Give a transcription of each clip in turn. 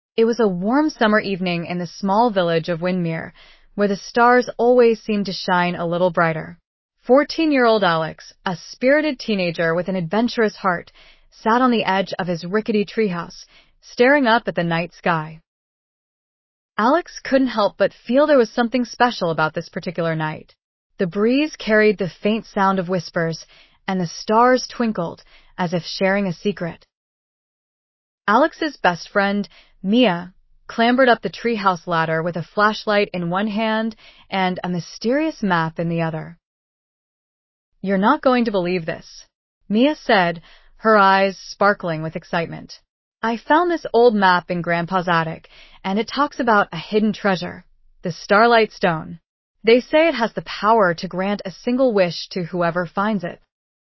It was a warm summer evening in the small village of Windmere, where the stars always seemed to shine a little brighter. 14-year-old Alex, a spirited teenager with an adventurous heart, sat on the edge of his rickety treehouse, staring up at the night sky. Alex couldn't help but feel there was something special about this particular night. The breeze carried the faint sound of whispers, and the stars twinkled as if sharing a secret. Alex's best friend, Mia, clambered up the treehouse ladder with a flashlight in one hand and a mysterious map in the other. "You're not going to believe this," Mia said, her eyes sparkling with excitement. "I found this old map in Grandpa's attic, and it talks about a hidden treasure, the Starlight Stone. They say it has the power to grant a single wish to whoever finds it."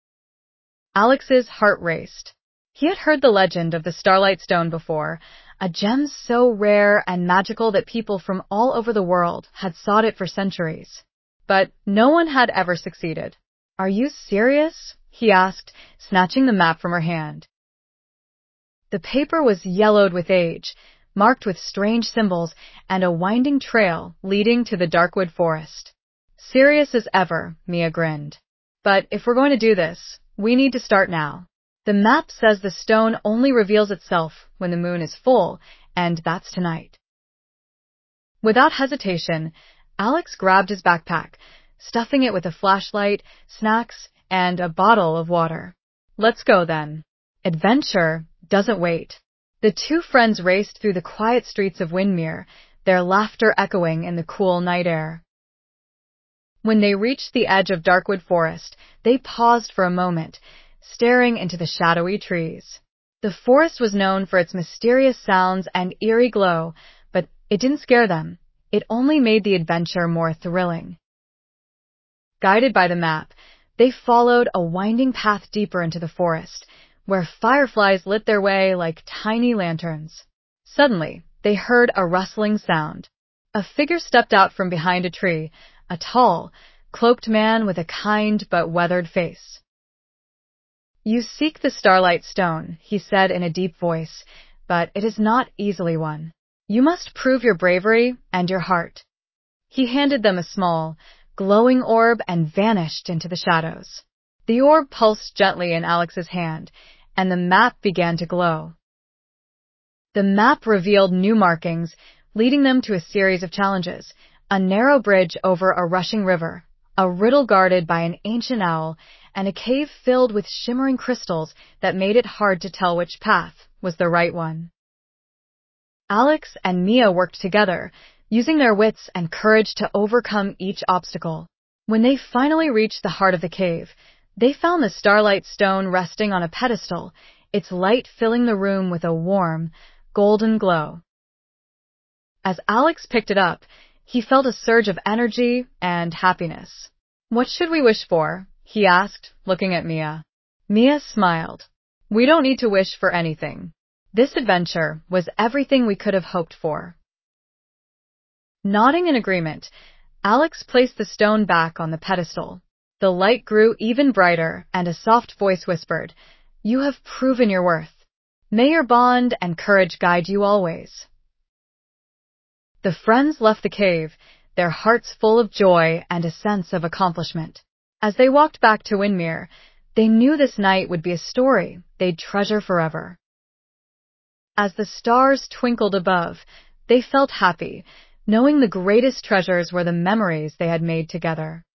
Alex's heart raced. He had heard the legend of the Starlight Stone before, a gem so rare and magical that people from all over the world had sought it for centuries. But no one had ever succeeded. "Are you serious?" he asked, snatching the map from her hand. The paper was yellowed with age, marked with strange symbols, and a winding trail leading to the Darkwood Forest. "Serious as ever," Mia grinned. "But if we're going to do this, we need to start now. The map says the stone only reveals itself when the moon is full, and that's tonight." Without hesitation, Alex grabbed his backpack, stuffing it with a flashlight, snacks, and a bottle of water. "Let's go then." Adventure doesn't wait. The two friends raced through the quiet streets of Windmere, their laughter echoing in the cool night air. When they reached the edge of Darkwood Forest, they paused for a moment, staring into the shadowy trees. The forest was known for its mysterious sounds and eerie glow, but it didn't scare them. It only made the adventure more thrilling. Guided by the map, they followed a winding path deeper into the forest, where fireflies lit their way like tiny lanterns. Suddenly, they heard a rustling sound. A figure stepped out from behind a tree, a tall, cloaked man with a kind but weathered face. "You seek the Starlight Stone," he said in a deep voice, "but it is not easily won. You must prove your bravery and your heart." He handed them a small, glowing orb and vanished into the shadows. The orb pulsed gently in Alex's hand, and the map began to glow. The map revealed new markings, leading them to a series of challenges: a narrow bridge over a rushing river, a riddle guarded by an ancient owl, and a cave filled with shimmering crystals that made it hard to tell which path was the right one. Alex and Mia worked together, using their wits and courage to overcome each obstacle. When they finally reached the heart of the cave, they found the Starlight Stone resting on a pedestal, its light filling the room with a warm, golden glow. As Alex picked it up, he felt a surge of energy and happiness. "What should we wish for?" he asked, looking at Mia. Mia smiled. "We don't need to wish for anything. This adventure was everything we could have hoped for." Nodding in agreement, Alex placed the stone back on the pedestal. The light grew even brighter, and a soft voice whispered, "You have proven your worth. May your bond and courage guide you always." The friends left the cave, their hearts full of joy and a sense of accomplishment. As they walked back to Windmere, they knew this night would be a story they'd treasure forever. As the stars twinkled above, they felt happy, knowing the greatest treasures were the memories they had made together.